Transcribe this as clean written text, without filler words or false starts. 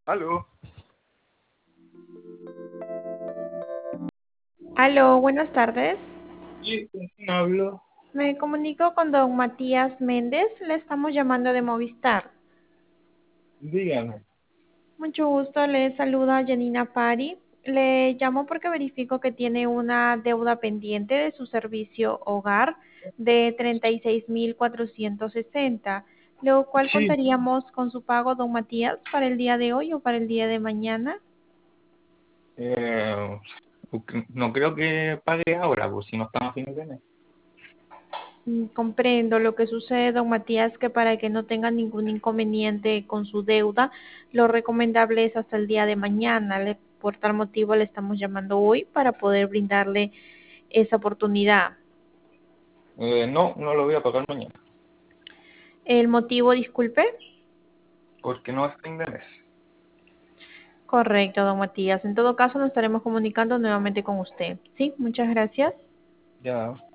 Aló, Aló, buenas tardes. sí, ¿con quién hablo? Me comunico con don Matías Méndez. Le estamos llamando de Movistar. Dígame. Mucho gusto, le saluda Janina Pari. Le llamo porque verifico que tiene una deuda pendiente de su servicio hogar de 36.460, lo cual Sí, contaríamos con su pago, don Matías, para el día de hoy o para el día de mañana. eh, no creo que pague ahora, pues si no estamos a fin de mes. Comprendo lo que sucede, don Matías, que para que no tenga ningún inconveniente con su deuda, lo recomendable es hasta el día de mañana. Por tal motivo le estamos llamando hoy para poder brindarle esa oportunidad. No, no lo voy a pagar mañana, El motivo, disculpe. porque no es fin de mes. Correcto, don Matías. En todo caso, nos estaremos comunicando nuevamente con usted. Sí, muchas gracias. Ya.